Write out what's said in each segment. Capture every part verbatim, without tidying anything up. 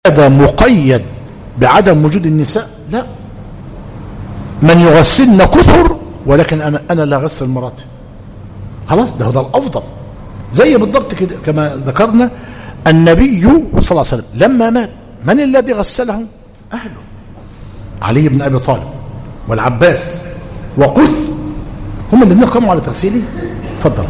هذا مقيد بعدم وجود النساء؟ لا، من يغسلن كثر، ولكن أنا أنا لا أغسل مراتي، خلاص ده هو الأفضل. زي بالضبط كده كما ذكرنا النبي صلى الله عليه وسلم لما مات من الذي غسله؟ أهله، علي بن أبي طالب والعباس وقث هم الذين قاموا على تغسيله. تفضل.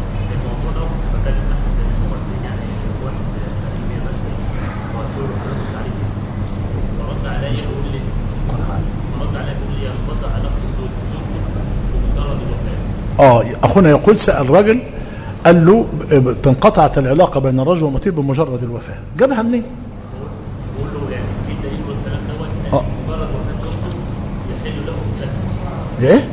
اه اخونا يقول سأل رجل قال له تنقطعت العلاقه بين الرجل والمطير بمجرد الوفاه، جابها منين؟ بقول له يعني في دليل والكلام دوت ان مجرد وفاه زوجته يحل له الذهب. ايه؟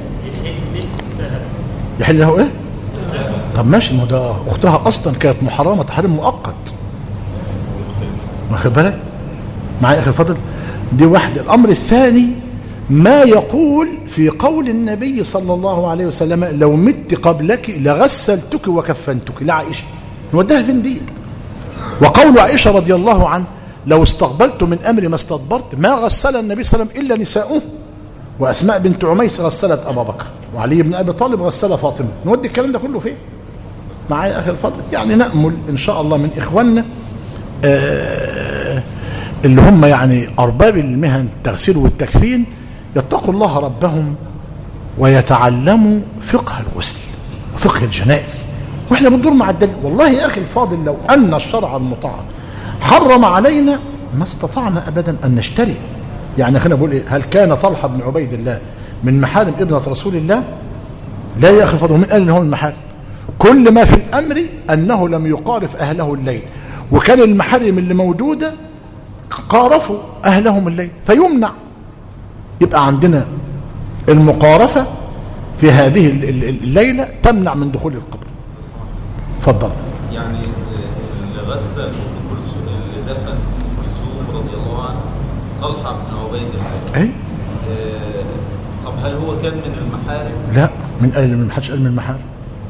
يحل له ايه؟ طب ماشي، ما ده اختها اصلا كانت محرمه تحريم مؤقت، واخد بالك معايا يا اخي الفاضل؟ دي واحده. الامر الثاني ما يقول في قول النبي صلى الله عليه وسلم لو مت قبلك لغسلتك وكفنتك لعائشة، نودها فين دي؟ وقول عائشة رضي الله عنه لو استقبلت من أمري ما استدبرت ما غسل النبي صلى الله عليه وسلم إلا نساؤه، وأسماء بنت عميس غسلت أبا بكر، وعلي بن أبي طالب غسل فاطمة. نودي الكلام ده كله فين؟ معايا أخي الفضل؟ يعني نأمل إن شاء الله من إخواننا آه اللي هم يعني أرباب المهن التغسيل والتكفين يتقوا الله ربهم ويتعلموا فقه الغسل وفقه الجنائز، واحنا بندور مع الدليل. والله يا اخي الفاضل لو ان الشرع المطاع حرم علينا ما استطعنا ابدا ان نشتري. يعني خلينا بقول ايه، هل كان طلحه بن عبيد الله من محارم ابنه رسول الله؟ لا يا اخي الفاضل. ومن قال ان هو المحارم؟ كل ما في الامر انه لم يقارف اهله الليل، وكان المحارم اللي موجوده قارفوا اهلهم الليل فيمنع. يبقى عندنا المقارفة في هذه الليلة تمنع من دخول القبر. اتفضل. يعني اللي غسل اللي دفن كلثوم رضي الله عنه طلحة بن عبيد الله، ايه؟ طب هل هو كان من المحارم؟ لا، من قال من محدش قال من المحارم.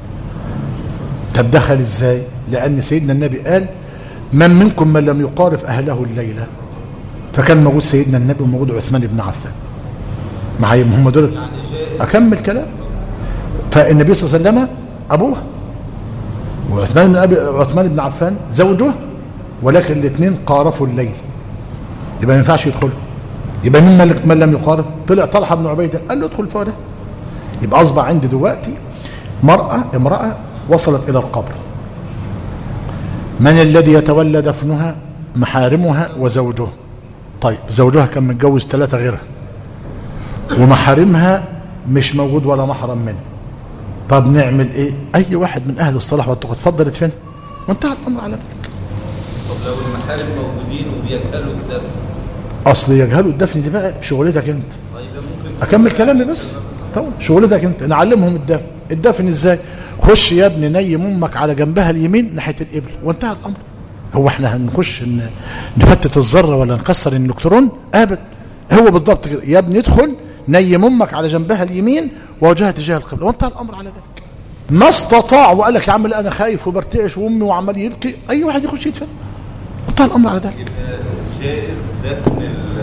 طب دخل ازاي؟ لأن سيدنا النبي قال من منكم من لم يقارف أهله الليلة، فكان موجود سيدنا النبي وموجود عثمان بن عفان معايا، هم دول. اكمل كلام. فالنبي صلى الله عليه وسلم ابوها، وعثمان بن ابي عثمان بن عفان زوجه، ولكن الاثنين قارفوا الليل، يبقى ما ينفعش يدخلوا. يبقى مين من لم يقارف؟ طلع طلحه بن عبيده قال له ادخل فوره. يبقى اصبح عندي دلوقتي مراه امراه وصلت الى القبر، من الذي يتولى دفنها؟ محارمها وزوجها. طيب زوجها كان متجوز ثلاثه غيرها، ومحارمها مش موجود ولا محرم منه. طب نعمل ايه؟ اي واحد من اهل الصلاح والتقوى اتفضل ادفن، وانتهى الامر على ذلك. طب لو المحارم موجودين وبيجهلوا الدفن؟ اصل يجهلوا الدفن دي بقى شغلتك انت. طيب ممكن اكمل كلامي بس. طبعا شغلتك انت، نعلمهم الدفن. الدفن ازاي؟ خش يا ابني نيم امك على جنبها اليمين ناحيه القبله، وانتهى الامر. هو احنا هنخش نفتت الذره ولا نكسر النكترون؟ ابدا، هو بالضبط كده. يا ابني ادخل نيم امك على جنبها اليمين ووجهها تجاه القبله، وانتهى الامر على ذلك. ما استطاع وقال لك يا عم لا انا خايف وبرتعش وامي وعمال يبكي، اي واحد يخش يدفن، انتهى الامر على ذلك. جائز دفن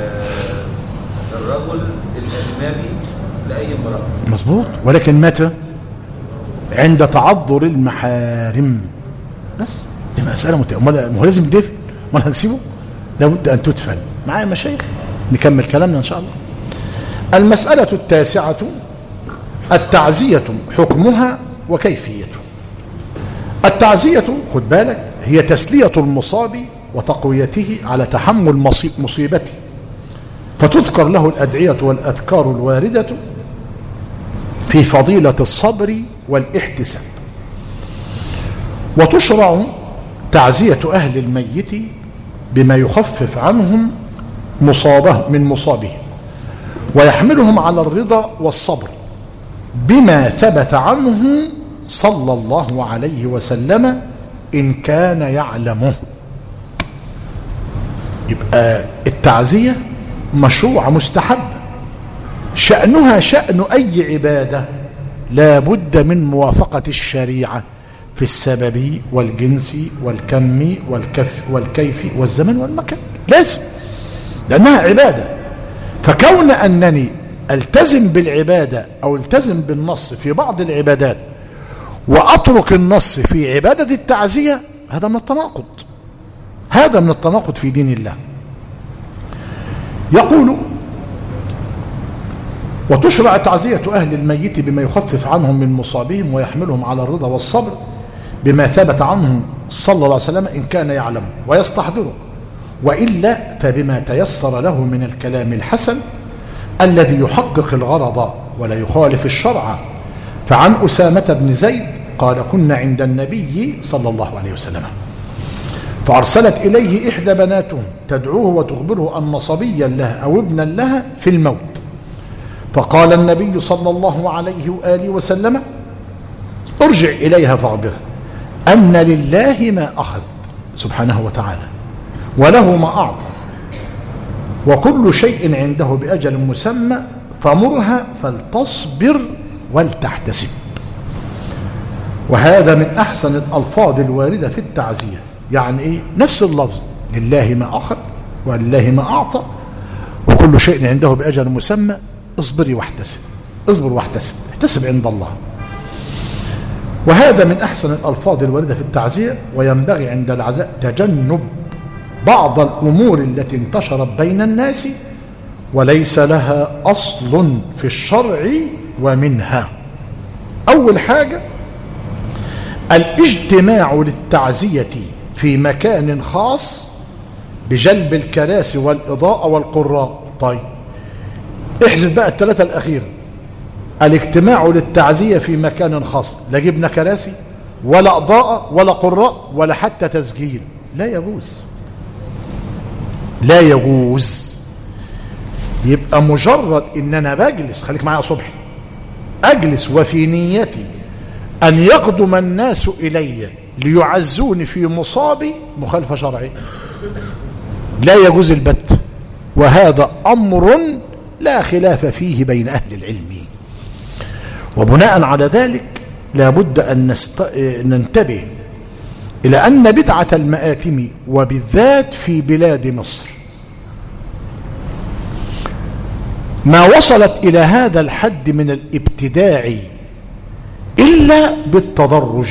الرجل الاجنبي لاي امراه، مظبوط، ولكن متى؟ عند تعذر المحارم بس. دي مساله مت... ما هو لازم يدفن، ما هنسيبه؟ لابد ان تدفن. معايا مشايخ؟ نكمل كلامنا ان شاء الله. المسألة التاسعة التعزية، حكمها وكيفيته. التعزية خد بالك هي تسلية المصاب وتقويته على تحمل مصيبته، فتذكر له الأدعية والأذكار الواردة في فضيلة الصبر والاحتساب. وتشرع تعزية أهل الميت بما يخفف عنهم مصابه من مصابهم، ويحملهم على الرضا والصبر بما ثبت عنه صلى الله عليه وسلم إن كان يعلمه. يبقى التعزية مشروع مستحب، شأنها شأن أي عبادة، لا بد من موافقة الشريعة في السبب والجنس والكم والكف والكيف والزمن والمكان. لازم، لأنها عبادة. فكون أنني التزم بالعبادة أو التزم بالنص في بعض العبادات وأترك النص في عبادة التعزية، هذا من التناقض، هذا من التناقض في دين الله. يقول: وتشرع تعزية أهل الميت بما يخفف عنهم من مصابهم ويحملهم على الرضا والصبر بما ثبت عنه صلى الله عليه وسلم إن كان يعلم ويستحضره، وإلا فبما تيسر له من الكلام الحسن الذي يحقق الغرض ولا يخالف الشرع. فعن أسامة بن زيد قال: كنا عند النبي صلى الله عليه وسلم فأرسلت إليه إحدى بناته تدعوه وتخبره أن صبيا لها أو ابنا لها في الموت، فقال النبي صلى الله عليه وآله وسلم: ارجع إليها فاخبرها أن لله ما أخذ سبحانه وتعالى وله ما أعطى وكل شيء عنده بأجل مسمى، فمرها فلتصبر ولتحتسب. وهذا من أحسن الألفاظ الواردة في التعزية. يعني إيه؟ نفس اللفظ: لله ما أخذ ولله ما أعطى وكل شيء عنده بأجل مسمى، اصبري واحتسب، اصبر واحتسب، احتسب عند الله. وهذا من أحسن الألفاظ الواردة في التعزية. وينبغي عند العزاء تجنب بعض الأمور التي انتشرت بين الناس وليس لها أصل في الشرع، ومنها: أول حاجة الاجتماع للتعزية في مكان خاص بجلب الكراسي والإضاءة والقراء. طيب احذف بقى الثلاثة الأخيرة: الاجتماع للتعزية في مكان خاص، لا جبنا كراسي ولا إضاءة ولا قراء ولا حتى تسجيل، لا يجوز، لا يجوز. يبقى مجرد ان انا بجلس، خليك معايا صبحي، اجلس وفي نيتي ان يقدم الناس الي ليعزوني في مصابي، مخالفة شرعية، لا يجوز البت. وهذا امر لا خلاف فيه بين اهل العلم. وبناء على ذلك لا بد ان نست... ننتبه إلى أن بدعة المآتم وبالذات في بلاد مصر ما وصلت إلى هذا الحد من الابتداع إلا بالتدرج.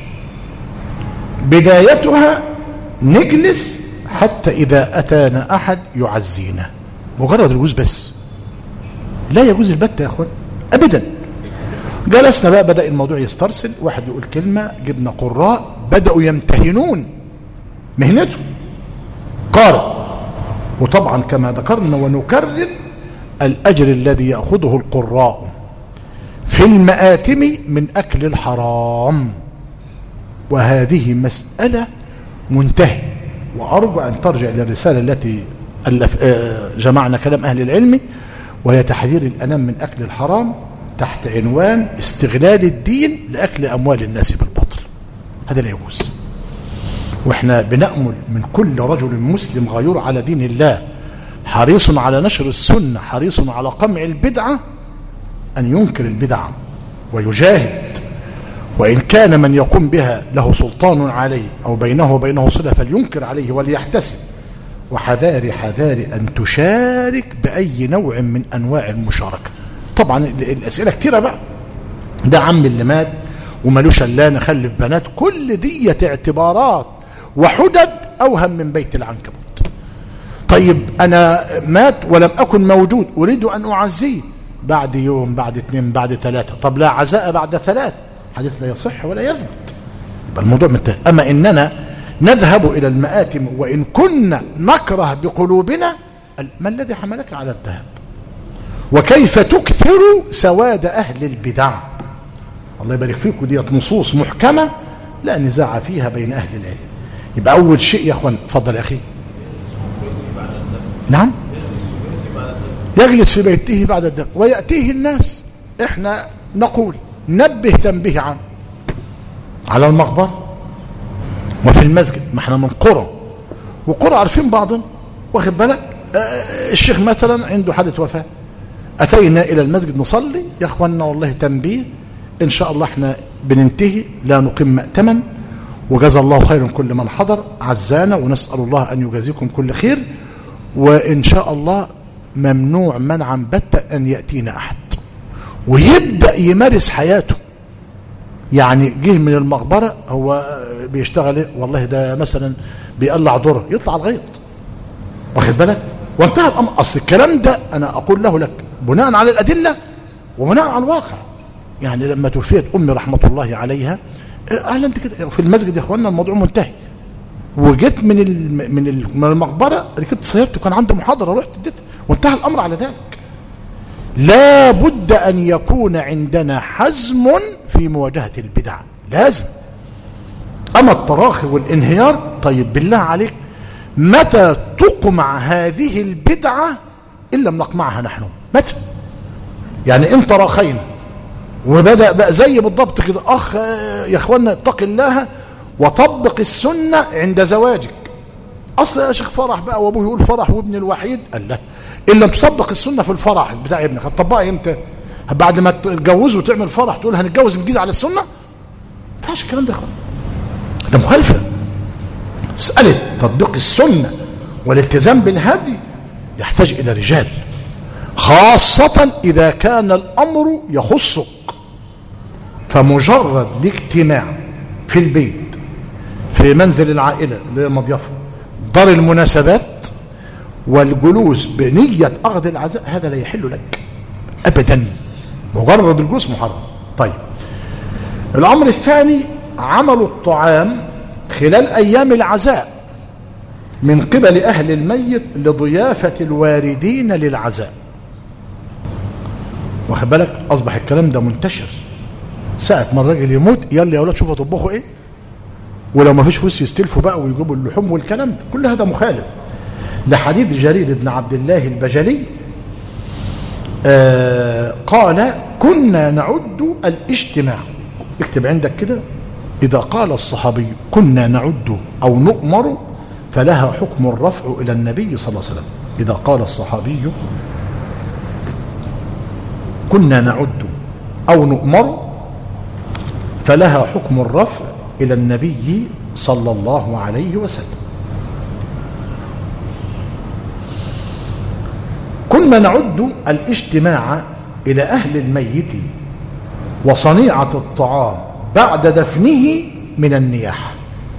بدايتها نجلس حتى إذا أتانا أحد يعزينا، مجرد الجوز بس، لا يجوز البت يا أخوان أبدا. جلسنا بقى، بدأ الموضوع يسترسل، واحد يقول كلمة، جبنا قراء بدأوا يمتهنون مهنته قارئ. وطبعا كما ذكرنا ونكرر الأجر الذي يأخذه القراء في المآتم من أكل الحرام، وهذه مسألة منتهية. وأرجو أن ترجع إلى الرسالة التي جمعنا كلام أهل العلم، وهي تحذير الأنام من أكل الحرام، تحت عنوان استغلال الدين لأكل أموال الناس بالباطل. هذا لا يجوز. وإحنا بنأمل من كل رجل مسلم غيور على دين الله حريص على نشر السنة، حريص على قمع البدعة، أن ينكر البدعة ويجاهد، وإن كان من يقوم بها له سلطان عليه أو بينه وبينه صلة فلينكر عليه وليحتسب. وحذاري حذاري أن تشارك بأي نوع من أنواع المشاركة. طبعا الأسئلة كتيرة بقى، ده عم اللي مات ومالوش الا نخلف بنات، كل دي اعتبارات وحجج أوهم من بيت العنكبوت. طيب أنا مات ولم أكن موجود، أريد أن أعزيه بعد يوم، بعد اثنين، بعد ثلاثة، طب لا عزاء بعد ثلاث، حديث لا يصح ولا يثبت. يبقى الموضوع منتهي. أما إننا نذهب إلى المآتم وإن كنا نكره بقلوبنا، ما الذي حملك على الذهاب؟ وكيف تكثر سواد أهل البدع؟ الله يبارك فيكم، ديت نصوص محكمة لا نزاع فيها بين أهل العلم. يبقى أول شيء يا أخوان، اتفضل يا أخي. نعم، يجلس في بيته بعد الدفن ويأتيه الناس. احنا نقول نبه تنبيه عام على المقبرة وفي المسجد، ما احنا من قرى وقرى عارفين بعضنا، واخد بالك. اه الشيخ مثلا عنده حالة وفاة، أتينا إلى المسجد نصلي، يا أخوانا والله تنبيه، إن شاء الله احنا بننتهي، لا نقيم مأتما، وجزا الله خيرا كل من حضر عزانا، ونسأل الله أن يجازيكم كل خير. وإن شاء الله ممنوع منعا باتا أن يأتينا أحد، ويبدأ يمارس حياته. يعني جه من المقبرة، هو بيشتغل ايه؟ والله ده مثلا بيقلع ذره، يطلع الغيط، واخد بالك؟ وانتهى الأمر. أصل الكلام ده أنا أقول له لك بناء على الأدلة وبناء على الواقع. يعني لما توفيت أمي رحمة الله عليها، أهلا أنت كده في المسجد يا إخواننا الموضوع منتهي، وجيت من من من المقبرة، ركبت سيارتي وكان عندي محاضرة، رحت اديت، وانتهى الأمر على ذلك. لا بد أن يكون عندنا حزم في مواجهة البدع، لازم. أما التراخي والانهيار، طيب بالله عليك متى تقمع هذه البدعة إن لم نقمعها نحن؟ متى؟ يعني إن تراخينا وبدأ بقى زي بالضبط كده، أخ يا إخوانا اتق الله وطبق السنة عند زواجك. أصل يا شيخ فرح بقى، وأبوه يقول فرح وابن الوحيد، قال له إن لم تطبق السنة في الفرح بتاع ابنك هتطبقها إمتى؟ بعد ما تتجوزه وتعمل فرح تقول هنتجوز من جديد على السنة؟ ما ينفعش الكلام ده، ده مخالفة. مسألة تطبيق السنة والالتزام بالهدي يحتاج إلى رجال، خاصة إذا كان الأمر يخصك. فمجرد الاجتماع في البيت، في منزل العائلة اللي هي المضيفة، دار المناسبات، والجلوس بنية أخذ العزاء، هذا لا يحل لك أبدا، مجرد الجلوس محرم. طيب الأمر الثاني، عمل الطعام خلال أيام العزاء من قبل أهل الميت لضيافة الواردين للعزاء، واخد بالك؟ أصبح الكلام ده منتشر. ساعة ما الراجل يموت، يلا يا أولاد شوفوا تطبخوا إيه، ولو ما فيش فلوس يستلفوا بقى ويجيبوا اللحوم والكلام ده، كل هذا مخالف لحديث جرير بن عبد الله البجلي. آه قال كنا نعد الاجتماع، اكتب عندك كده، إذا قال الصحابي كنا نعد أو نؤمر فلها حكم الرفع إلى النبي صلى الله عليه وسلم. إذا قال الصحابي كنا نعد أو نؤمر فلها حكم الرفع إلى النبي صلى الله عليه وسلم. كنا نعد الاجتماع إلى أهل الميت وصنيعة الطعام بعد دفنه من النياحة.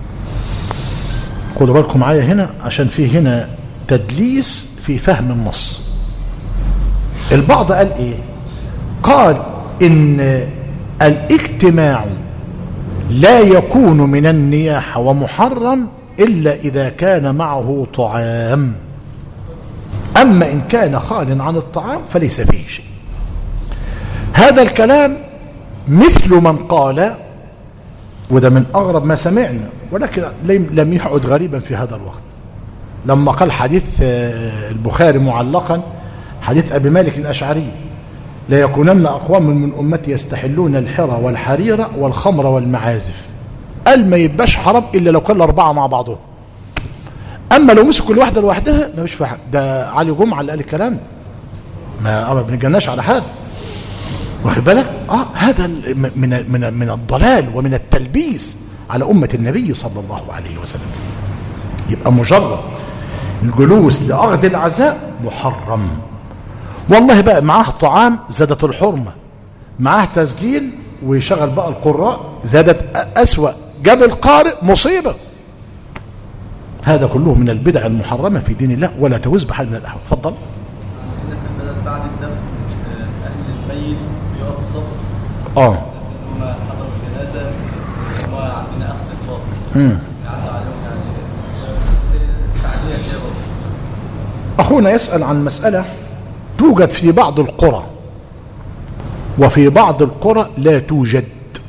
خدوا بالكم معايا هنا، عشان في هنا تدليس في فهم النص. البعض قال ايه؟ قال ان الاجتماع لا يكون من النياحة ومحرم إلا إذا كان معه طعام، أما إن كان خال عن الطعام فليس فيه شيء. هذا الكلام مثل من قال، وده من أغرب ما سمعنا، ولكن لم يعد غريبا في هذا الوقت، لما قال حديث البخاري معلقا، حديث أبي مالك الأشعري: لا يكونن أقوام من أمتي يستحلون الحرى والحريرة والخمر والمعازف. قال ما يبقاش حرام إلا لو كان الأربعة مع بعضهم، أما لو مسكوا كل واحدة لوحدها ما مش فاهم. ده علي جمعة اللي قال الكلام ده، ما بنتجناش على حد، واخد بالك؟ اه هذا من من من الضلال ومن التلبيس على أمة النبي صلى الله عليه وسلم. يبقى مجرد الجلوس لأخذ العزاء محرم. والله بقى معاه طعام زادت الحرمة، معاه تسجيل ويشغل بقى القراء زادت أسوأ، جاب القارئ مصيبة. هذا كله من البدع المحرمة في دين الله ولا تجوز بحال من الأحوال. اتفضل. بعد الدفن أهل الميت بيقفوا صف، اه الناس اللي هم حضروا الجنازة هم عندنا أخذ الفاضل امم يعدوا عليهم يعني زي تعزية كده. أخونا يسأل عن مسألة توجد في بعض القرى وفي بعض القرى لا توجد،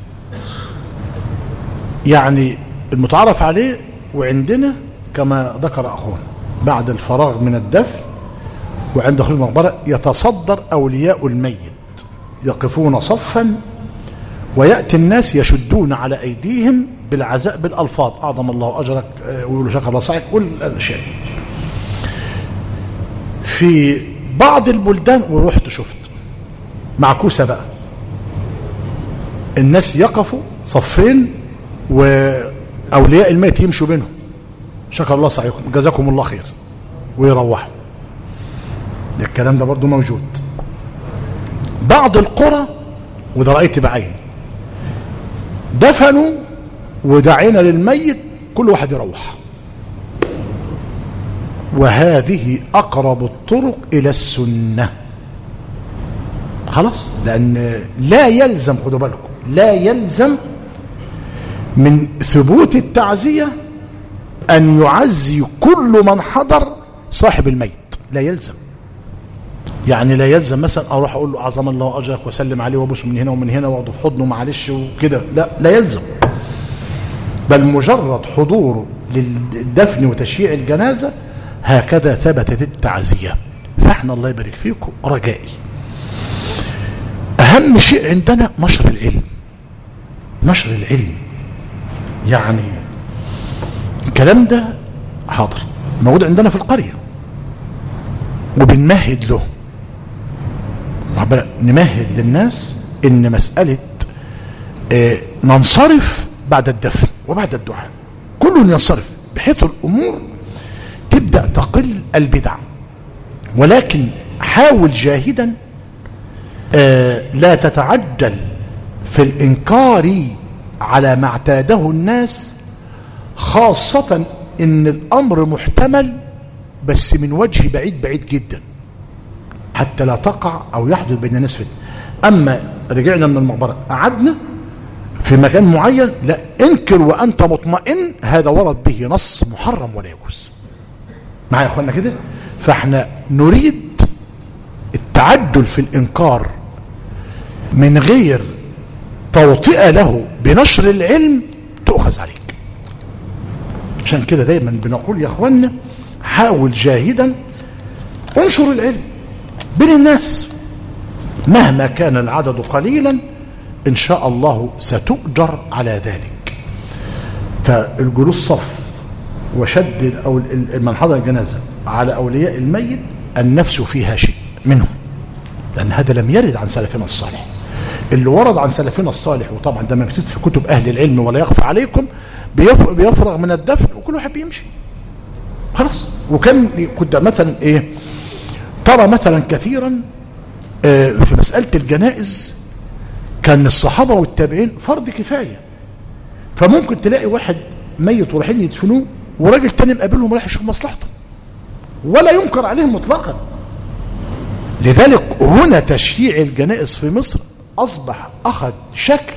يعني المتعارف عليه وعندنا كما ذكر أخونا بعد الفراغ من الدفن وعند دخول المقبرة يتصدر أولياء الميت يقفون صفا ويأتي الناس يشدون على أيديهم بالعزاء بالألفاظ: أعظم الله أجرك، ويقولوا شكر الله سعيك، والأشياء. في بعض البلدان ورحت شفت معكوسة بقى، الناس يقفوا صفين وأولياء الميت يمشوا بينهم: شكر الله سعيكم، جزاكم الله خير، ويروحوا. الكلام ده برضو موجود. بعض القرى وده رأيت بعين دفنوا ودعينا للميت كل واحد يروح، وهذه أقرب الطرق إلى السنة. خلاص، لأن لا يلزم، خدوا بالكم، لا يلزم من ثبوت التعزية أن يعزي كل من حضر صاحب الميت، لا يلزم. يعني لا يلزم مثلا أروح أقول له أعظم الله أجرك وسلم عليه وابوسه من هنا ومن هنا وأقعد في حضنه معلش وكده، لا لا يلزم، بل مجرد حضوره للدفن وتشييع الجنازة هكذا ثبتت التعزية. فاحنا الله يبارك فيكم رجائي أهم شيء عندنا نشر العلم، نشر العلم. يعني الكلام ده حاضر موجود عندنا في القرية وبنمهد له، نمهد للناس ان مسألة اه ننصرف بعد الدفن وبعد الدعاء، كله ينصرف بحيث الامور تبدأ تقل البدع. ولكن حاول جاهدا اه لا تتعجل في الانكار على ما اعتاده الناس، خاصة ان الامر محتمل بس من وجه بعيد بعيد جدا حتى لا تقع او يحدث بين الناس فتنة. اما رجعنا من المقبرة قعدنا في مكان معين، لا انكر وانت مطمئن، هذا ورد به نص محرم ولا يجوز. معايا يا اخوانا كده؟ فاحنا نريد التعجل في الانكار من غير توطئة له بنشر العلم تؤخذ عليك. عشان كده دايما بنقول يا اخوانا حاول جاهدا انشر العلم بين الناس مهما كان العدد قليلا، ان شاء الله ستؤجر على ذلك. فالجلوس صف وشد او من حضر الجنازه على اولياء الميت النفس فيها شيء منهم، لان هذا لم يرد عن سلفنا الصالح. اللي ورد عن سلفنا الصالح وطبعا ده مكتوب في كتب اهل العلم ولا يخفى عليكم، بيفرغ من الدفن وكل واحد بيمشي خلاص. وكان كنت مثلا ايه ترى مثلا كثيرا اه في مسألة الجنائز كان الصحابة والتابعين فرض كفاية، فممكن تلاقي واحد ميت ورايحين يدفنوه وراجل تاني مقابلهم رايح يشوف مصلحته ولا ينكر عليهم مطلقا. لذلك هنا تشييع الجنائز في مصر أصبح أخذ شكل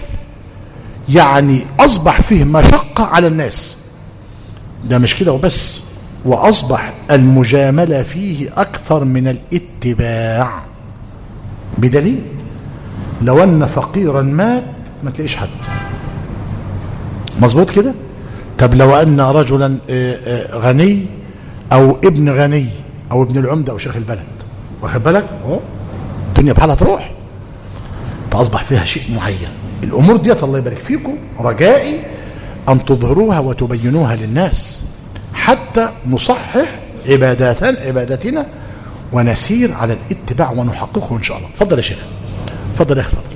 يعني أصبح فيه مشقة على الناس. ده مش كده وبس، وأصبح المجاملة فيه أكثر من الاتباع، بدليل لو أن فقيرا مات ما تلاقيش حد مظبوط كده. طب لو أن رجلا غني أو ابن غني أو ابن العمدة أو شيخ البلد، واخد بالك اهو الدنيا بحالها تروح. فأصبح فيها شيء معين. الأمور ديت الله يبارك فيكم رجائي أن تظهروها وتبينوها للناس حتى نصحح عباداتنا عباداتنا ونسير على الاتباع ونحققه إن شاء الله. تفضل يا شيخ. تفضل يا أخي. تفضل.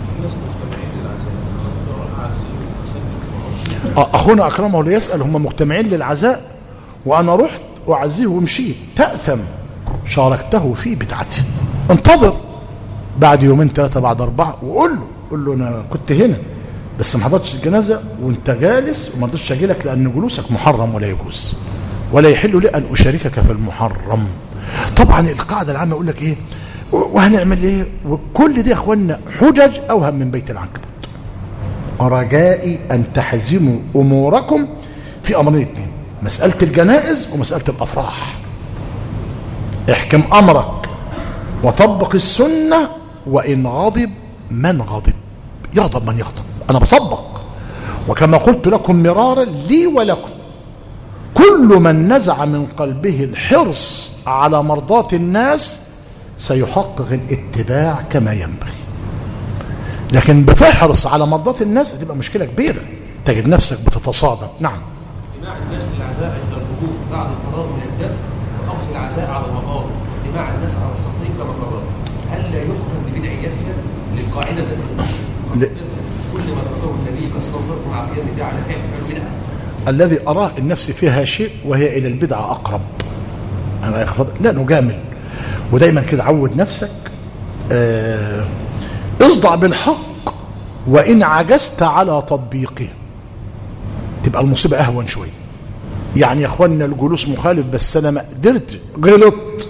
أخونا أكرمه ليسأل هم مجتمعين للعزاء وأنا رحت وأعزيه ومشيت، تأثم شاركته في بدعته. انتظر بعد يومين ثلاثة بعد أربعة وقول له قول له أنا كنت هنا بس ما حضرتش الجنازة وأنت جالس وما رضيتش أجي لك لأن جلوسك محرم ولا يجوز ولا يحل لي أن أشاركك في المحرم. طبعا القاعدة العامة يقول لك إيه وهنعمل إيه، وكل دي يا أخوانا حجج أوهم من بيت العنكبوت. رجائي أن تحزموا أموركم في أمرين اثنين، مسألة الجنائز ومسألة الأفراح. احكم أمرك وطبق السنة، وإن غضب من غضب يغضب من يغضب. أنا بطبق، وكما قلت لكم مرارا لي ولكم كل من نزع من قلبه الحرص على مرضاة الناس سيحقق الاتباع كما ينبغي. لكن بتحرص على مرضاة الناس هتبقى مشكلة كبيرة، تجد نفسك بتتصادم. نعم. اجتماع الناس للعزاء عند القبور بعد الفراغ من الدفن وأقصى العزاء على المقابر، اجتماع الناس على الصفين كما قررت، هل لا يحكم ببدعيتها للقاعدة التي كل ما ذكره النبي كاستنظركم مع قيام البدعة على فعل فعل بدعة؟ الذي أراه النفس فيها شيء وهي إلى البدعة أقرب. أنا لا نجامل، ودايما كده عود نفسك اه اصدع بالحق وإن عجزت على تطبيقه تبقى المصيبة أهون شوية. يعني يا أخوانا الجلوس مخالف بس أنا ما قدرت غلط،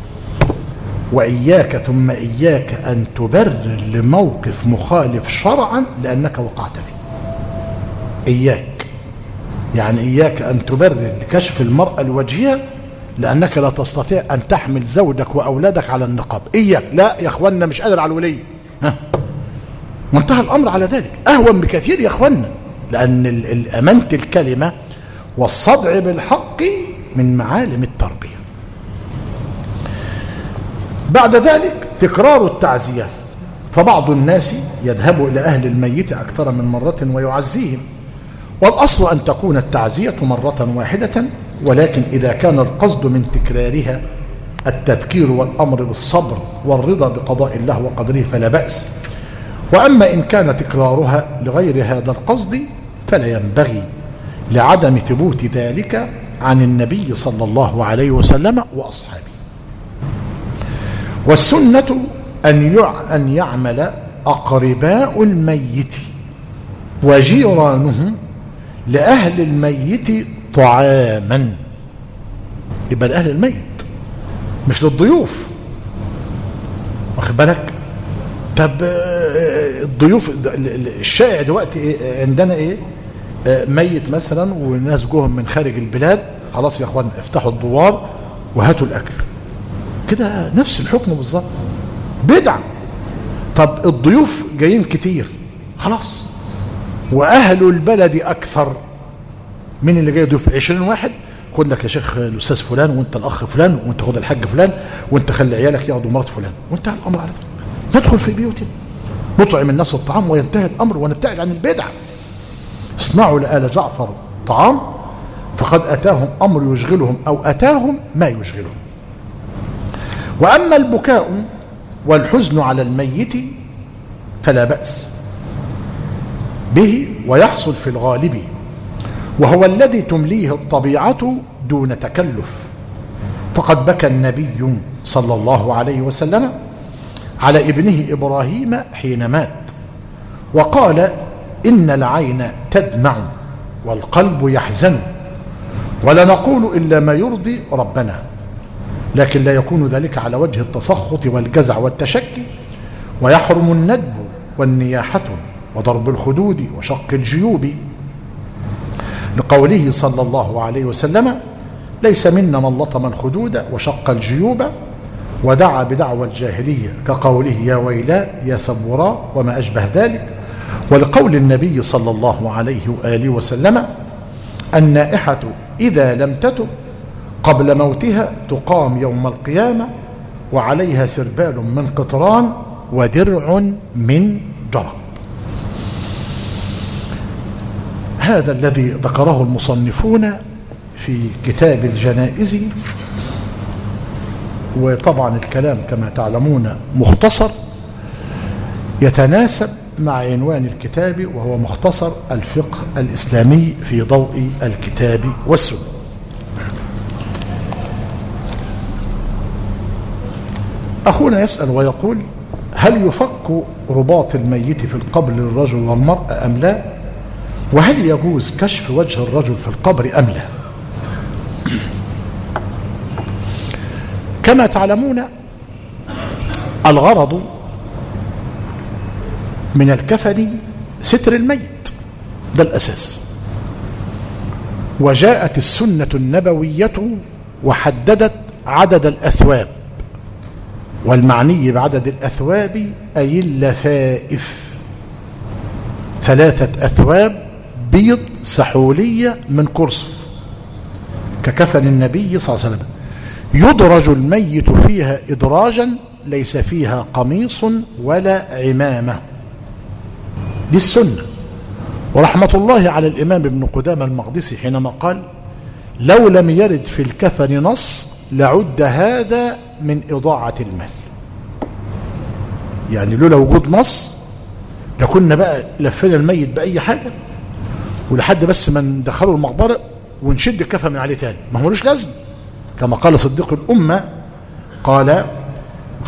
وإياك ثم إياك أن تبرر لموقف مخالف شرعا لأنك وقعت فيه. إياك يعني إياك أن تبرر لكشف المرأة الوجهية لأنك لا تستطيع أن تحمل زوجك وأولادك على النقاب. إياك لا يا أخوانا مش قادر على الولي، ها وانتهى الأمر على ذلك. أهون بكثير يا أخوانا، لأن الأمانة الكلمة والصدع بالحق من معالم التربية. بعد ذلك تكرار التعزية، فبعض الناس يذهب إلى أهل الميت أكثر من مرة ويعزيهم، والأصل أن تكون التعزية مرة واحدة، ولكن إذا كان القصد من تكرارها التذكير والأمر بالصبر والرضا بقضاء الله وقدره فلا بأس. وأما إن كان تكرارها لغير هذا القصد فلا ينبغي لعدم ثبوت ذلك عن النبي صلى الله عليه وسلم وأصحابه. والسنة أن يعمل أقرباء الميت وجيرانهم لأهل الميت طعاما، يبقى لأهل الميت مش للضيوف، واخد بالك؟ طب الضيوف الشائع دلوقتي إيه عندنا؟ ايه ميت مثلا والناس جوهم من خارج البلاد، خلاص يا اخوان افتحوا الدوار وهاتوا الاكل، كده نفس الحكم بالظبط، بدعة. طب الضيوف جايين كتير خلاص واهل البلد اكثر، مين اللي جاي ضيوف؟ عشرين واحد، خد لك يا شيخ الاستاذ فلان وانت الاخ فلان وانت خد الحاج فلان وانت خلي عيالك ياخدوا مرات فلان، وانتهى الامر على ذلك. ندخل في بيوتنا نطعم الناس الطعام وينتهي الامر ونبتعد عن البدع. اصنعوا لآل جعفر طعام فقد اتاهم امر يشغلهم او اتاهم ما يشغلهم. واما البكاء والحزن على الميت فلا بأس به ويحصل في الغالب، وهو الذي تمليه الطبيعة دون تكلف. فقد بكى النبي صلى الله عليه وسلم على ابنه إبراهيم حين مات وقال إن العين تدمع والقلب يحزن ولا نقول إلا ما يرضي ربنا، لكن لا يكون ذلك على وجه التسخط والجزع والتشكي، ويحرم الندب والنياحة وضرب الخدود وشق الجيوب، لقوله صلى الله عليه وسلم ليس منا من لطم الخدود وشق الجيوب ودعا بدعوى الجاهلية كقوله يا ويلا يا ثبورا وما أشبه ذلك. ولقول النبي صلى الله عليه وآله وسلم النائحة إذا لم تتب قبل موتها تقام يوم القيامة وعليها سربال من قطران ودرع من جرب. هذا الذي ذكره المصنفون في كتاب الجنائز، وطبعا الكلام كما تعلمون مختصر يتناسب مع عنوان الكتاب وهو مختصر الفقه الإسلامي في ضوء الكتاب والسنة. أخونا يسأل ويقول هل يفك رباط الميت في القبر للرجل والمرأة أم لا؟ وهل يجوز كشف وجه الرجل في القبر أم لا؟ كما تعلمون الغرض من الكفن ستر الميت، ده الأساس. وجاءت السنة النبوية وحددت عدد الأثواب، والمعني بعدد الأثواب أي اللفائف، ثلاثة أثواب بيض سحولية من قرصف ككفن النبي صلى الله عليه وسلم، يدرج الميت فيها إدراجا ليس فيها قميص ولا عمامة، دي السنة. ورحمة الله على الإمام ابن قدامة المقدسي حينما قال لو لم يرد في الكفن نص لعد هذا من إضاعة المال، يعني لولا وجود نص لكنا بقى لفنا الميت بأي حاجة ولحد بس ما ندخله المقبرة ونشد الكفن من عليه تاني، ما هو ملوش لازم. كما قال صديق الأمة قال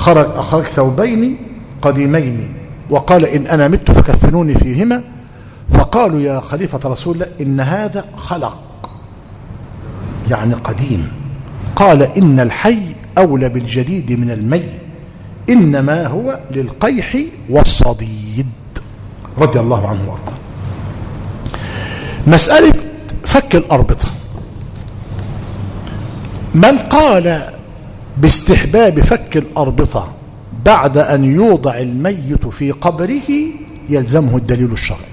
خرج أخرج ثوبين قديمين وقال إن أنا مت فكفنوني فيهما، فقالوا يا خليفة رسول الله إن هذا خلق يعني قديم. قال إن الحي أولى بالجديد من الميت، إنما هو للقيح والصديد، رضي الله عنه وارضاه. مسألة فك الأربطة، من قال باستحباب فك الأربطة بعد أن يوضع الميت في قبره يلزمه الدليل الشرعي.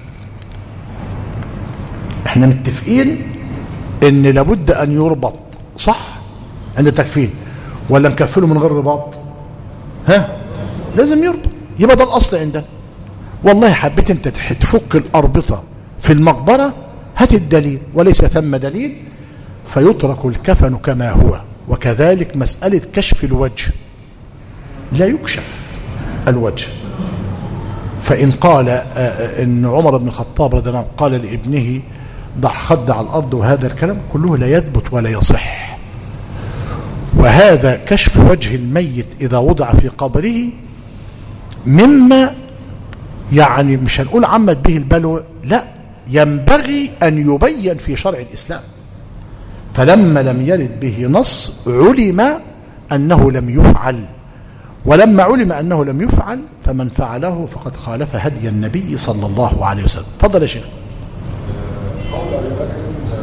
احنا متفقين ان لابد ان يربط صح عند التكفين، ولا نكفله من غير رباط؟ ها لازم يربط، يبقى ده الاصل عندنا. والله حبيت انت تفك الاربطه في المقبره هات الدليل، وليس ثم دليل فيترك الكفن كما هو. وكذلك مساله كشف الوجه، لا يكشف الوجه. فان قال ان عمر بن الخطاب رضي الله عنه قال لابنه ضع خد على الارض، وهذا الكلام كله لا يثبت ولا يصح. وهذا كشف وجه الميت إذا وضع في قبره مما يعني مش هنقول عمت به البلوى، لا، ينبغي أن يبين في شرع الإسلام. فلما لم يرد به نص علم أنه لم يفعل، ولما علم أنه لم يفعل فمن فعله فقد خالف هدي النبي صلى الله عليه وسلم. تفضل يا شيخ. قول أبي بكر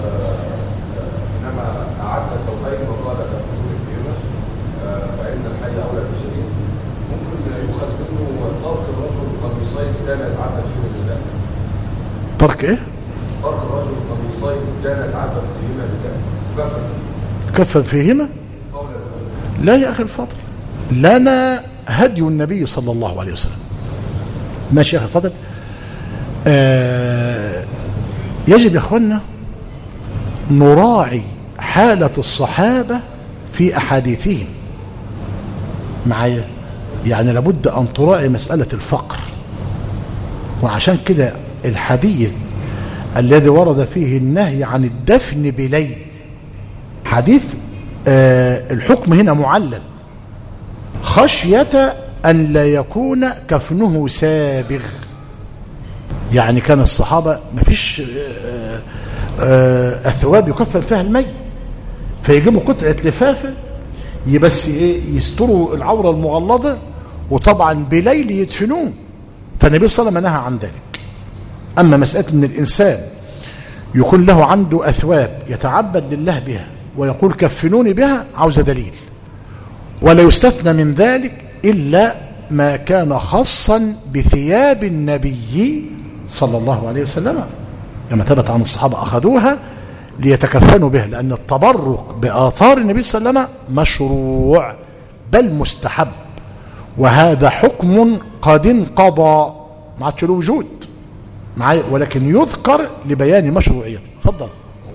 إنما أعد ثوبين وقال كفنوني فيهما فإن الحي أولى بالجديد، ممكن يؤخذ منه ترك الرجل قميصين كان يتعبد فيهما لله. ترك إيه؟ ترك الرجل قميصين كان يتعبد فيهما لله كفن كفن فيهما؟ قول لا يا أخي الفاضل، لنا هدي النبي صلى الله عليه وسلم. ماشي يا أخي الفاضل. آه يجب يا أخوانا نراعي حالة الصحابة في أحاديثهم معايا، يعني لابد أن تراعي مسألة الفقر. وعشان كده الحديث الذي ورد فيه النهي عن الدفن بليل حديث آه الحكم هنا معلل خشية أن لا يكون كفنه سابغ. يعني كان الصحابة ما فيش آه آه الثواب يكفن فيها الميت، فيجيبوا قطعة لفافة بس ايه يستروا العورة المغلظة، وطبعا بليل يدفنوه. فالنبي صلى الله عليه وسلم نهى عن ذلك. أما مسألة أن الإنسان يكون له عنده أثواب يتعبد لله بها ويقول كفنوني بها عاوز دليل، ولا يستثنى من ذلك إلا ما كان خاصا بثياب النبي صلى الله عليه وسلم، كما ثبت عن الصحابة أخذوها ليتكفنوا بها، لأن التبرك بآثار النبي صلى الله عليه وسلم مشروع بل مستحب، وهذا حكم قد انقضى ما عادش له وجود معايا، ولكن يذكر لبيان مشروعيته. تفضل.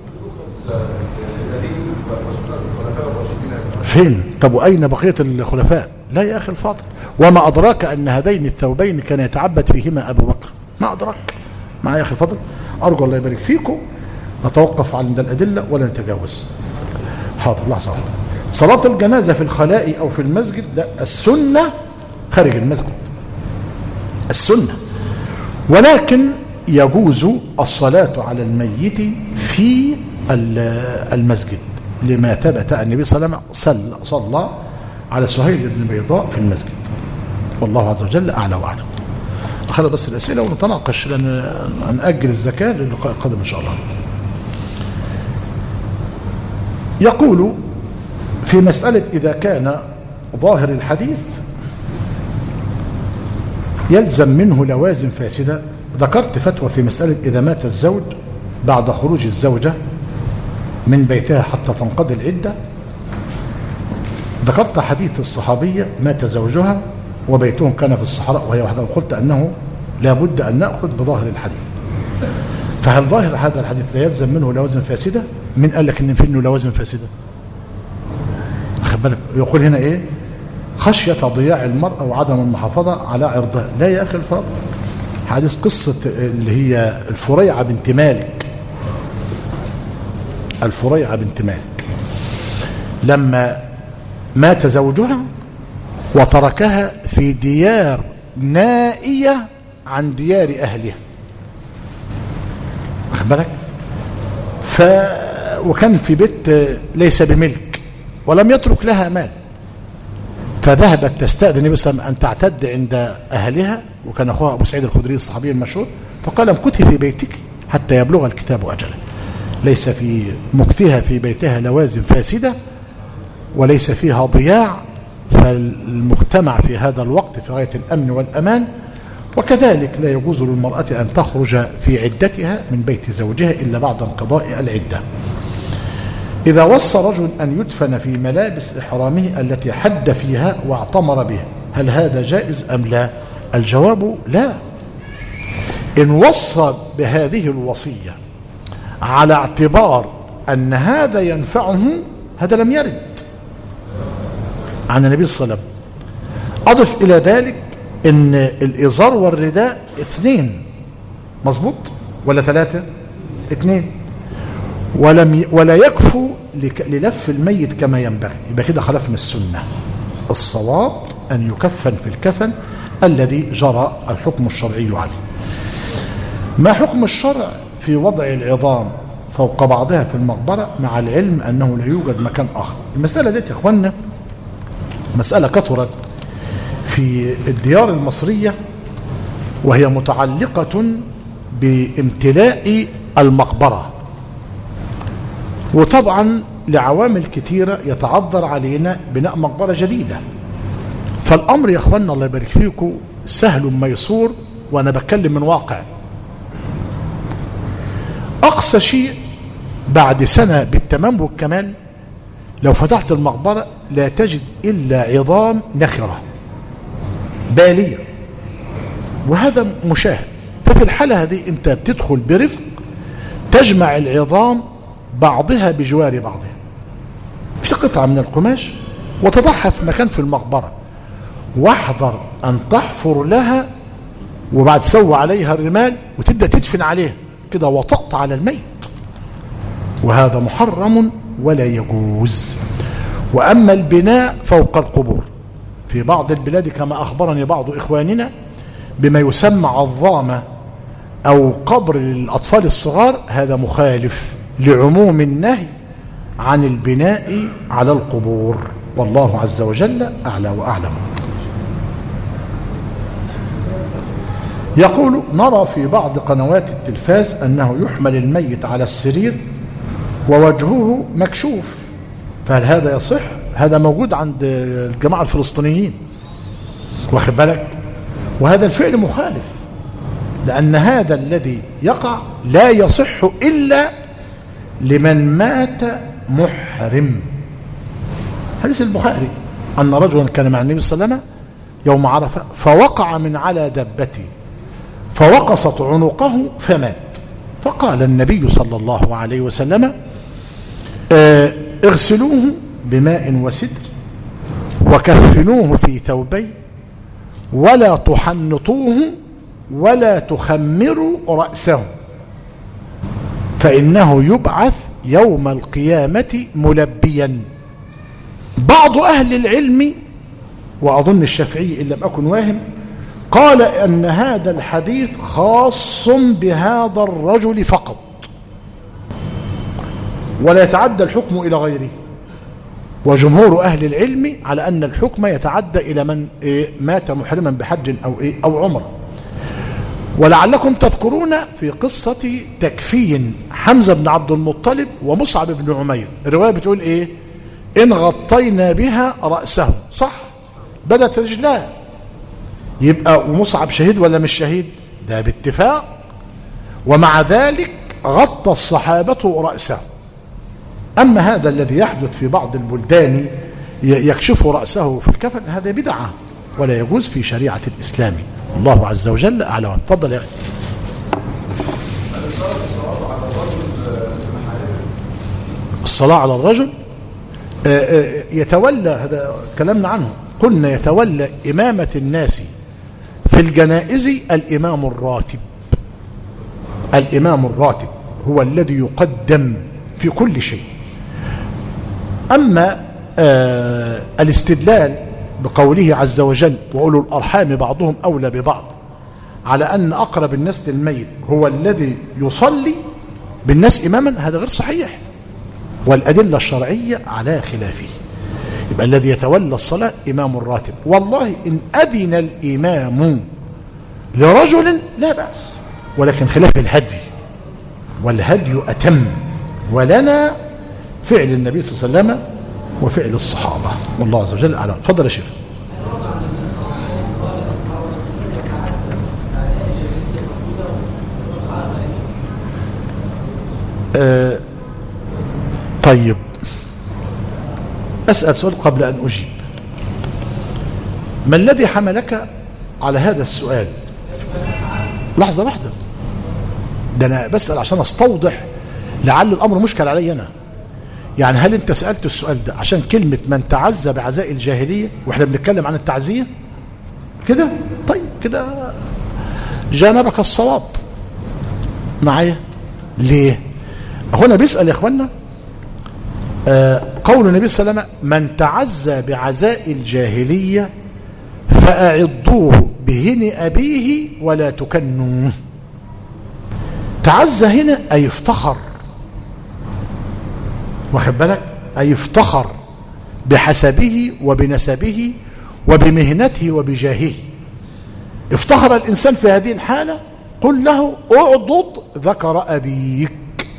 فين؟ طب وأين بقية الخلفاء؟ لا يا أخي الفاضل، وما أدراك أن هذين الثوبين كان يتعبد فيهما أبو بكر؟ ما أدراك معايا يا أخي الفاضل. أرجو الله يبارك فيكم نتوقف عند الأدلة ولا نتجاوز. حاضر لحظة واحدة. صلاة الجنازة في الخلاء أو في المسجد، لا، السنة خارج المسجد السنة، ولكن يجوز الصلاة على الميت في المسجد لما ثبت أن النبي صلى الله عليه وسلم صلى على سهيل بن بيضاء في المسجد، والله عز وجل أعلى وأعلم. أخذ بس الأسئلة ونتناقش لأن نأجل الزكاة للقاء القادم إن شاء الله. يقول في مسألة إذا كان ظاهر الحديث يلزم منه لوازم فاسدة، ذكرت فتوى في مسألة إذا مات الزوج بعد خروج الزوجة من بيتها حتى تنقضي العدة، ذكرت حديث الصحابية مات زوجها وبيتهم كان في الصحراء وهي وحدها، وقلت أنه لا بد أن نأخذ بظاهر الحديث. فهل ظاهر هذا الحديث لا يلزم منه لوازم فاسدة؟ من قال لك إن فيه لوازم فاسدة؟ أخذ بالك يقول هنا إيه؟ خشية ضياع المرأة وعدم المحافظة على عرضها. لا يا أخي الفاضل، حديث قصة اللي هي الفريعة بنت مالك، الفريعة بنت مالك لما مات زوجها وتركها في ديار نائية عن ديار أهلها، واخد بالك؟ ف وكان في بيت ليس بملك ولم يترك لها مال، فذهبت تستأذن النبي صلى الله عليه وسلم أن تعتد عند أهلها، وكان أخوها أبو سعيد الخدري الصحابي المشهور، فقال امكثي في بيتك حتى يبلغ الكتاب أجله. ليس في مكثها في بيتها لوازم فاسدة وليس فيها ضياع، فالمجتمع في هذا الوقت في غاية الأمن والأمان. وكذلك لا يجوز للمرأة أن تخرج في عدتها من بيت زوجها إلا بعد انقضاء العدة. إذا وصى رجل أن يدفن في ملابس إحرامه التي حد فيها واعتمر بها، هل هذا جائز أم لا؟ الجواب لا. إن وصى بهذه الوصية على اعتبار أن هذا ينفعه، هذا لم يرد عن النبي صلى الله عليه وسلم. أضف إلى ذلك إن الإزار والرداء اثنين، مظبوط ولا ثلاثة؟ اثنين، ولم ي... ولا يكفوا لك... للف الميت كما ينبغي، يبقى كده خلفنا السنة. الصواب أن يكفن في الكفن الذي جرى الحكم الشرعي عليه. ما حكم الشرع في وضع العظام فوق بعضها في المقبرة مع العلم أنه لا يوجد مكان آخر؟ المسألة دي يا إخواننا مسألة كثرت في الديار المصرية، وهي متعلقة بامتلاء المقبرة، وطبعا لعوامل كثيرة يتعذر علينا بناء مقبرة جديدة. فالأمر يا إخواننا الله يبارك فيكم سهل ميسور، وأنا بتكلم من واقع. أقصى شيء بعد سنة بالتمام والكمال لو فتحت المقبرة لا تجد إلا عظام نخرة بالية، وهذا مشاهد. ففي الحالة هذه أنت بتدخل برفق تجمع العظام بعضها بجوار بعضها في قطعة من القماش وتضعها في مكان في المقبرة، واحذر أن تحفر لها وبعد تسوي عليها الرمال وتبدأ تدفن عليها كده وطأت على الميت، وهذا محرم ولا يجوز. وأما البناء فوق القبور في بعض البلاد كما أخبرني بعض إخواننا بما يسمى عظامة أو قبر للأطفال الصغار، هذا مخالف لعموم النهي عن البناء على القبور، والله عز وجل أعلى وأعلم. يقول نرى في بعض قنوات التلفاز أنه يحمل الميت على السرير ووجهه مكشوف، فهل هذا يصح؟ هذا موجود عند الجماعة الفلسطينيين، واخد بالك؟ وهذا الفعل مخالف، لأن هذا الذي يقع لا يصح إلا لمن مات محرم. حديث البخاري أن رجلا كان مع النبي صلى الله عليه وسلم يوم عرفة فوقع من على دبته فوقصت عنقه فمات، فقال النبي صلى الله عليه وسلم اه اغسلوه بماء وسدر وكفنوه في ثوبين ولا تحنطوه ولا تخمروا رأسه فإنه يبعث يوم القيامة ملبيا. بعض أهل العلم وأظن الشافعي إن لم أكن واهم قال أن هذا الحديث خاص بهذا الرجل فقط ولا يتعدى الحكم إلى غيره، وجمهور أهل العلم على أن الحكم يتعدى إلى من مات محرما بحج أو أو عمره. ولعلكم تذكرون في قصة تكفين حمزة بن عبد المطلب ومصعب بن عمير، الرواية بتقول إيه؟ إن غطينا بها رأسه، صح؟ بدت رجلاه، يبقى ومصعب شهيد ولا مش شهيد؟ ده باتفاق. ومع ذلك غطى الصحابة رأسه. أما هذا الذي يحدث في بعض البلدان يكشف رأسه في الكفن، هذا بدعة ولا يجوز في شريعة الإسلام. الله عز وجل أعلم. تفضل يا أخي. الصلاة على الرجل يتولى، هذا كلامنا عنه، قلنا يتولى إمامة الناس في الجنائز الإمام الراتب. الإمام الراتب هو الذي يقدم في كل شيء. أما آه الاستدلال بقوله عز وجل وأولو الأرحام بعضهم أولى ببعض على أن أقرب الناس للميت هو الذي يصلي بالناس إماما، هذا غير صحيح، والأدلة الشرعية على خلافه. يبقى الذي يتولى الصلاة إمام الراتب. والله إن أذن الإمام لرجل لا بأس، ولكن خلاف الهدي، والهدي أتم، ولنا فعل النبي صلى الله عليه وسلم وفعل الصحابة، والله عز وجل أعلم. تفضل يا شيخ. آه طيب، أسأل سؤال قبل أن أجيب. ما الذي حملك على هذا السؤال؟ لحظة واحدة، ده أنا بسأل عشان أستوضح لعل الأمر مشكل علي أنا. يعني هل أنت سألت السؤال ده عشان كلمة من تعزى بعزاء الجاهلية وإحنا بنتكلم عن التعزية كده؟ طيب كده جانبك الصواب معايا. ليه؟ هنا بيسأل يا إخوانا آه قول النبي صلى الله عليه وسلم من تعزى بعزاء الجاهلية فأعضوه بهن أبيه ولا تكنوه. تعزى هنا أي افتخر، واخد بالك، أي افتخر بحسبه وبنسبه وبمهنته وبجاهه. افتخر الإنسان في هذه الحالة، قل له اعضض ذكر أبيك،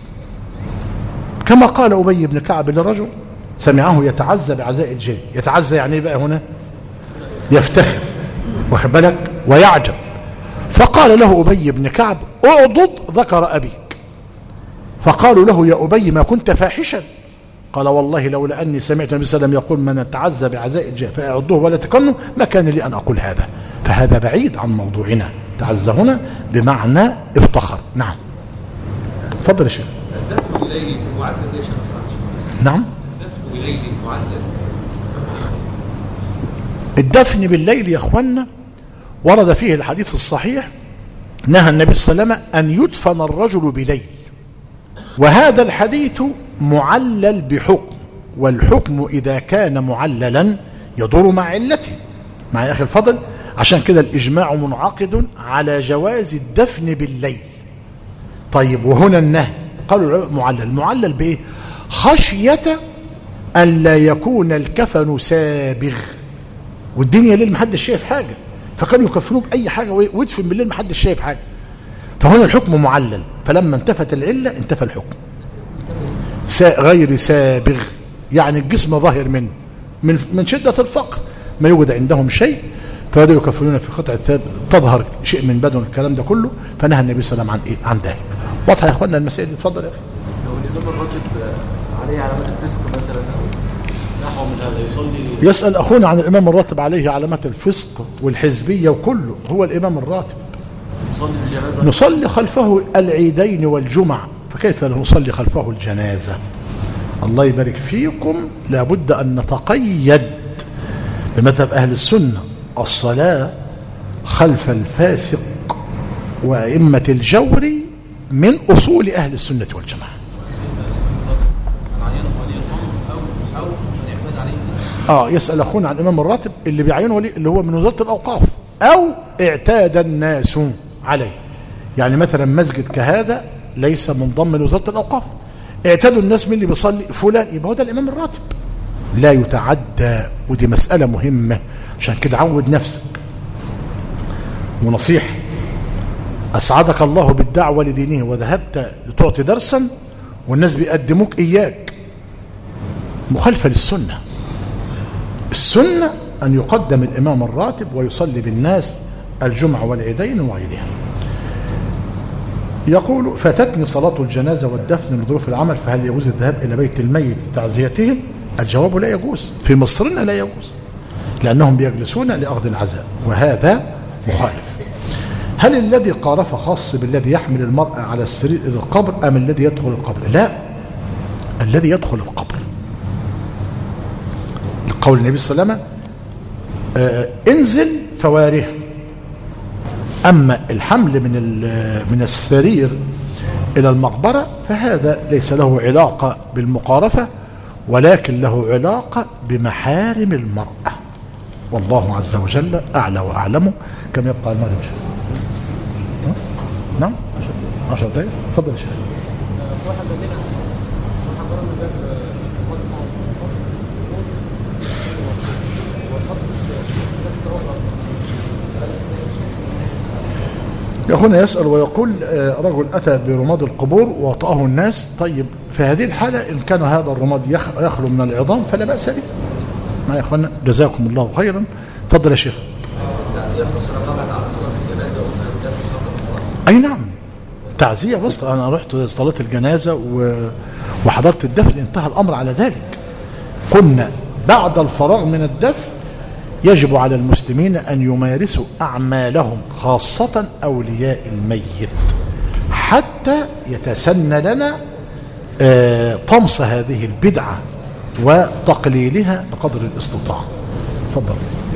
كما قال أبي بن كعب للرجل سمعه يتعزى بعزاء الجاهلية. يتعزى يعني بقى هنا يفتخر، واخد بالك، ويعجب. فقال له أبي بن كعب اعضض ذكر أبيك. فقالوا له يا أبي ما كنت فاحشا؟ قال والله لولا أني سمعت النبي صلى الله عليه وسلم يقول من تعزى بعزاء الجاهلية فأعضوه ولا تكنوا ما كان لي أن أقول هذا. فهذا بعيد عن موضوعنا. تعزى هنا بمعنى افتخر. نعم تفضل يا شيخ. الدفن بليل معلل ليش أصلا؟ نعم الدفن بليل معلل. الدفن بالليل يا اخوانا ورد فيه الحديث الصحيح، نهى النبي صلى الله عليه وسلم أن يدفن الرجل بليل، وهذا الحديث معلل بحكم، والحكم إذا كان معللا يدور مع علته. مع يا أخي الفضل، عشان كده الإجماع منعقد على جواز الدفن بالليل. طيب وهنا النهي قالوا معلل، معلل بإيه؟ خشية أن لا يكون الكفن سابغ، والدنيا ليل محدش شايف حاجة، فكانوا يكفنوه بأي حاجة ويدفن بالليل محدش شايف حاجة. فهنا الحكم معلل، فلما انتفت العلة انتفى الحكم. غير سابغ يعني الجسم ظاهر منه من من شدة الفقر، ما يوجد عندهم شيء، فهذا يكفنون في قطعة ثياب تظهر شيء من بدن الكلام ده كله. فنهى النبي صلى الله عليه وسلم عن ايه؟ عن ذلك. واضحة يا اخوانا المسائل دي؟ اتفضل يا اخي. لو الامام الراتب عليه علامات الفسق مثلا او نحو من هذا يصلي. يسأل اخونا عن الامام الراتب عليه علامات الفسق والحزبية وكله، هو الامام الراتب نصلي الجنازة، نصلي خلفه العيدين والجمع، فكيف لا نصلي خلفه الجنازة؟ الله يبارك فيكم. لابد أن نتقيد بمذهب أهل السنة، الصلاة خلف الفاسق وأئمة الجور من أصول أهل السنة والجماعة. آه يسأل أخونا عن الإمام الراتب اللي بيعينه ولي اللي هو من وزارة الأوقاف أو اعتاد الناس عليه. يعني مثلا مسجد كهذا ليس منضم لوزارة الأوقاف، اعتادوا الناس من اللي بيصلي فلان، يبقى هو ده الإمام الراتب، لا يتعدى. ودي مسألة مهمة، عشان كده عود نفسك. ونصيحة، أسعدك الله بالدعوة لدينه وذهبت لتعطي درسا والناس بيقدموك إياك مخالفة للسنة. السنة أن يقدم الإمام الراتب ويصلي بالناس الجمعة والعيدين وغيرها. يقول فاتتني صلاة الجنازة والدفن لظروف العمل، فهل يجوز الذهاب إلى بيت الميت لتعزيتهم؟ الجواب لا يجوز. في مصرنا لا يجوز، لأنهم بيجلسون لأخذ العزاء، وهذا مخالف. هل الذي قارف خاص بالذي يحمل المرأة على السرير إلى القبر أم الذي يدخل القبر؟ لا، الذي يدخل القبر، لقول النبي صلى الله عليه وسلم آه انزل فواره. أما الحمل من من السرير إلى المقبرة فهذا ليس له علاقة بالمقارفة، ولكن له علاقة بمحارم المرأة. والله عز وجل أعلى وأعلم. كم يبقى المغرب؟ نعم عشر دقائق. تفضل يا شيخ. أخونا يسأل ويقول رجل أتى برماد القبور ووطأه الناس. طيب في هذه الحالة إن كان هذا الرماد يخلو من العظام فلا بأس به. ما يا أخوانا جزاكم الله خيرا. تفضل يا شيخ. أي نعم تعزية بس. أنا رحت صلاة الجنازة وحضرت الدفن انتهى الأمر على ذلك. قلنا بعد الفراغ من الدفن يجب على المسلمين أن يمارسوا أعمالهم خاصة أولياء الميت حتى يتسنى لنا طمس هذه البدعة وتقليلها بقدر الاستطاعة. تفضل.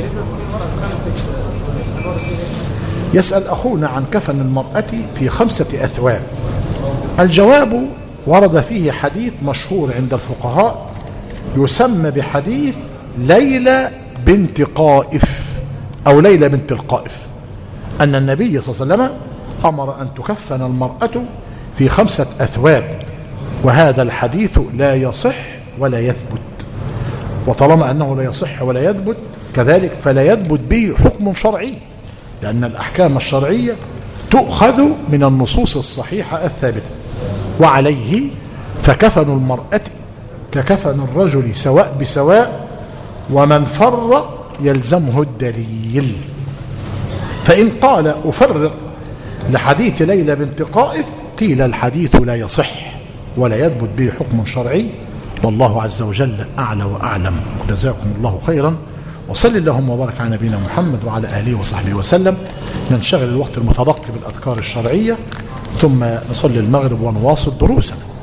يسأل أخونا عن كفن المرأة في خمسة أثواب. الجواب ورد فيه حديث مشهور عند الفقهاء يسمى بحديث ليلى بنت قائف أو ليلى بنت القائف، أن النبي صلى الله عليه وسلم أمر أن تكفن المرأة في خمسة أثواب، وهذا الحديث لا يصح ولا يثبت. وطالما أنه لا يصح ولا يثبت كذلك فلا يثبت به حكم شرعي، لأن الأحكام الشرعية تؤخذ من النصوص الصحيحة الثابتة. وعليه فكفن المرأة ككفن الرجل سواء بسواء، ومن فرق يلزمه الدليل. فإن قال أفرق لحديث ليلى بنت قائف قيل الحديث لا يصح ولا يثبت به حكم شرعي، والله عز وجل أعلى وأعلم. جزاكم الله خيرا، وصل اللهم وبارك على نبينا محمد وعلى آله وصحبه وسلم. ننشغل الوقت المتبقي بالأذكار الشرعية ثم نصلي المغرب ونواصل دروسنا.